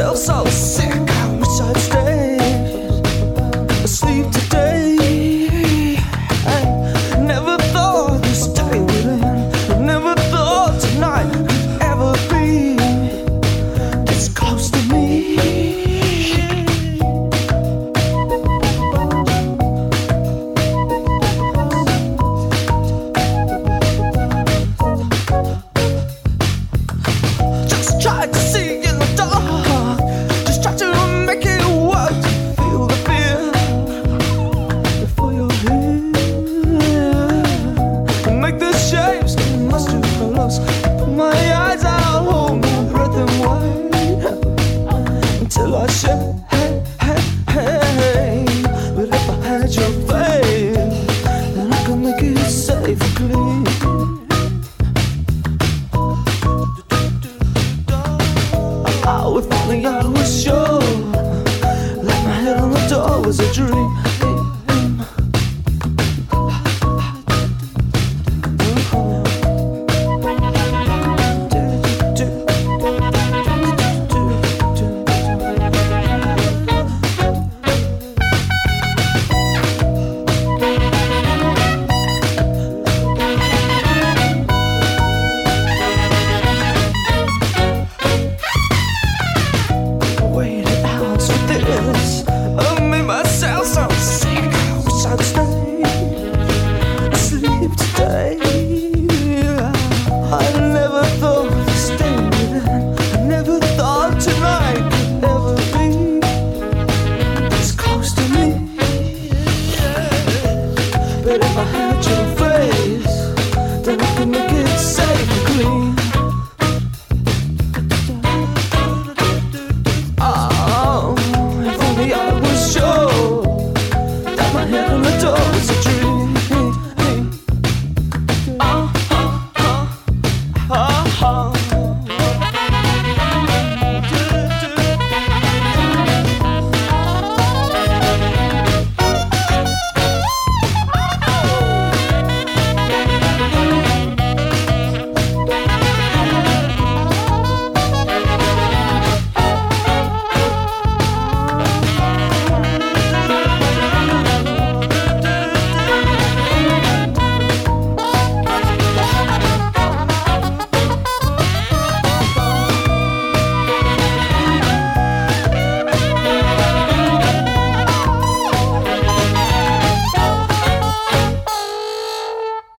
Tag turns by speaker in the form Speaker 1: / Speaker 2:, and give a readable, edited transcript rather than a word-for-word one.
Speaker 1: myself so sick. I wish I'd stayed asleep today. I never thought this day would end. I never thought tonight could ever be this close to me. Just try to see in the dark. Just try to make it work. To feel the fear before you're here. And make the shapes come much too close. Put my eyes out, hold my breath and wait until I shake. But if I had your faith, then I could make it safe and clean. If only I was sure, like my head on the door was a dream.